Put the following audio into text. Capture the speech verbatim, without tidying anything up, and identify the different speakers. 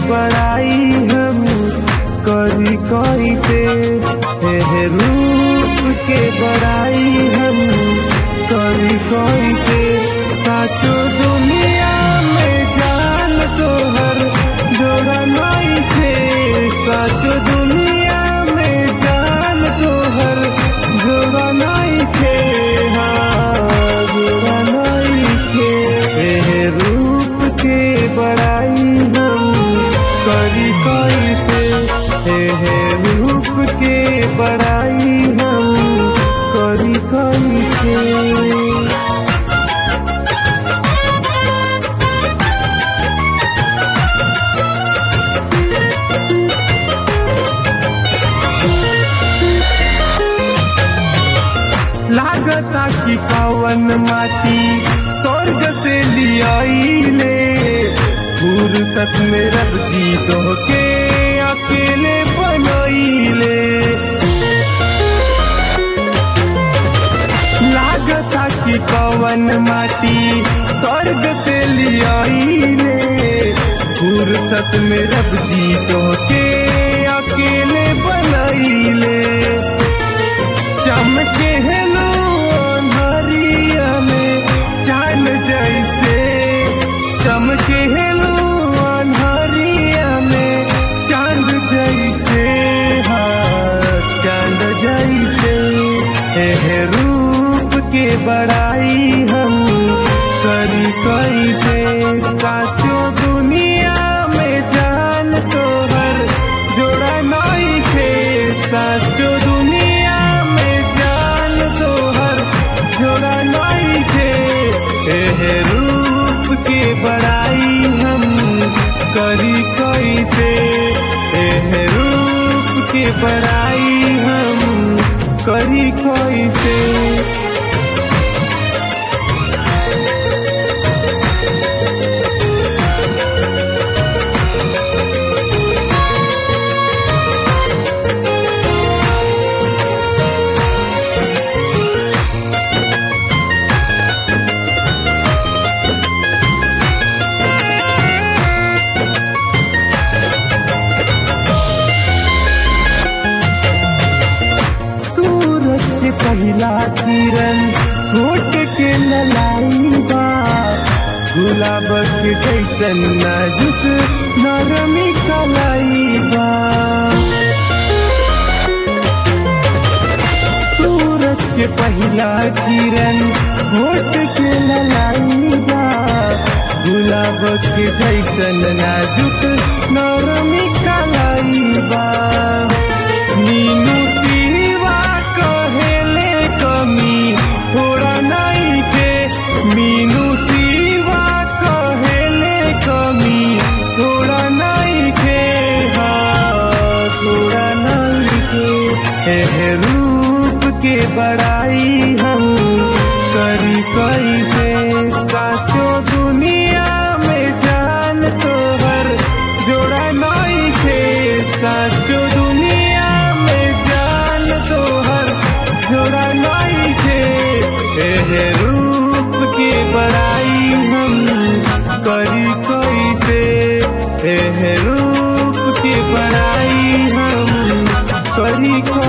Speaker 1: बड़ाई हम करी कैसे, हे रूप के बड़ाई हम करी कैसे। साचो दुनिया में जान तोहर जोड़ा नहीं थे, साचो दुनिया में जान तोहर जोड़ा नहीं थे, हाँ जोड़ा नहीं थे। हे रूप के बड़ाई हम करी कैसे, हे रूप के बड़ाई हम करी कैसे। लागता कि कवन माटी स्वर्ग से लियाइले, फुर्सत में रब जी तो के अकेले बनैले। लागता कि कवन माटी स्वर्ग से लियाइले, फुर्सत में रब जी तो के अकेले बनैले। चमके हेलो अंधारिया में चांद जैसे, चमके हेलो अंधारिया में चांद जैसे, हाँ चांद जैसे। हे रूप के बड़ाई हम करी कैसे, साचो दुनिया में जान तोहर जोड़ा नहीं थे, साचो दुनिया जोड़ा नहीं थे। हे रूप के बड़ाई हम करी कैसे, हे रूप के बड़ाई हम करी कैसे। पहला किरण होठ के ललाई बा, गुलाब के जैसन नाजुक नरमी कलाई बा। सूरज के पहला किरण होठ के ललाई बा, गुलाब के जैसन नाजुक नरमी कलाई बा। नीनू कमी थोड़ा नहीं थे, मीनू सिवा कहेले कमी थोड़ा नहीं थे, हाँ थोड़ा नहीं थे। हे रूप के बड़ाई हम करी कैसे, साचो दुनिया में जान तोहर जोड़ा नहीं थे, साचो दुनिया में जान तोहर जोड़ा नहीं थे। हे रूप के बड़ाई हम करी कैसे, हे रूप के बड़ाई हम करी कैसे।